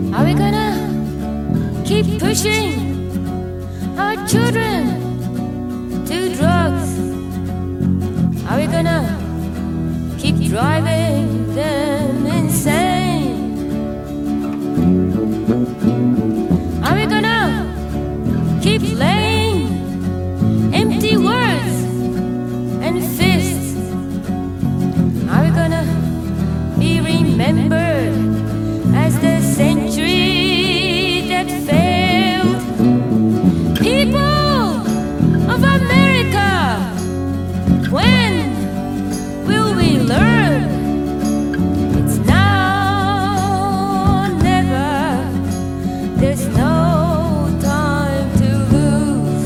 Are we gonna keep pushing our children to drugs? Are we gonna keep driving them insane? Are we gonna keep laying empty words and fists? Are we gonna be remembered as the century that failed? People of America, when will we learn? It's now or never. There's no time to lose.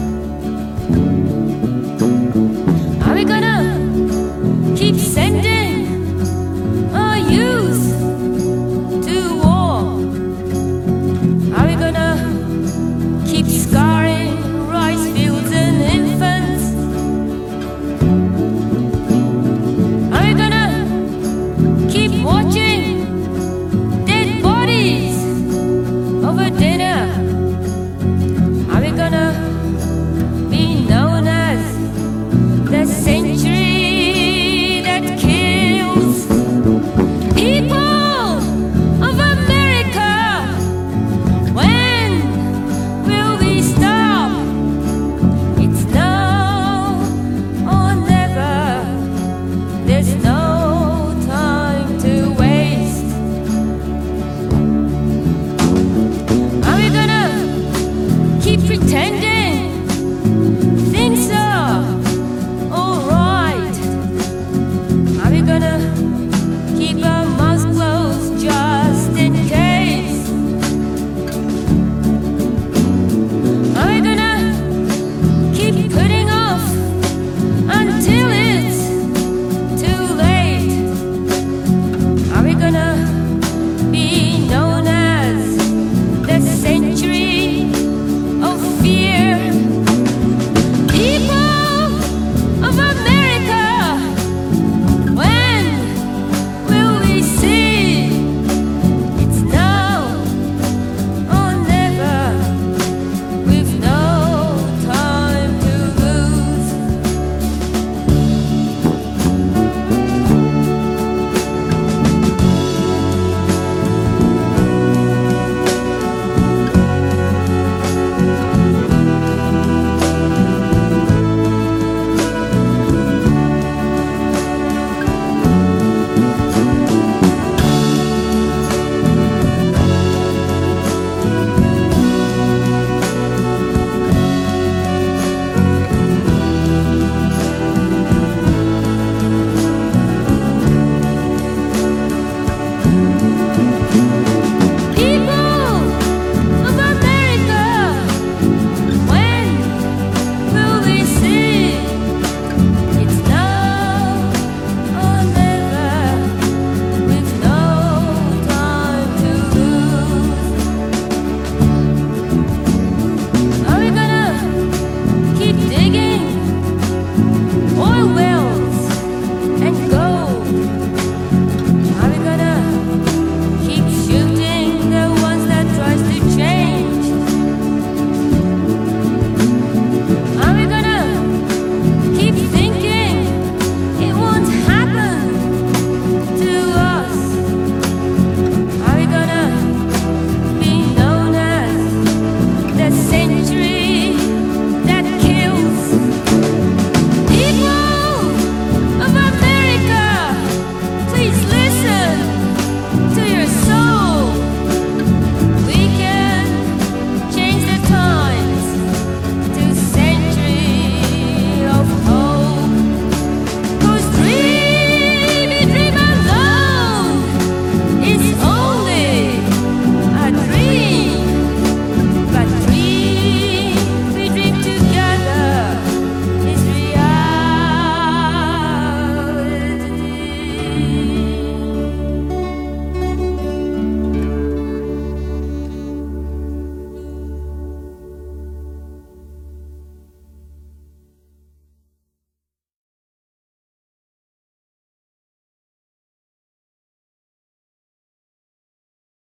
Are we gonna keep sending our youth to war? Are we gonna keep scarring rice fields and infants?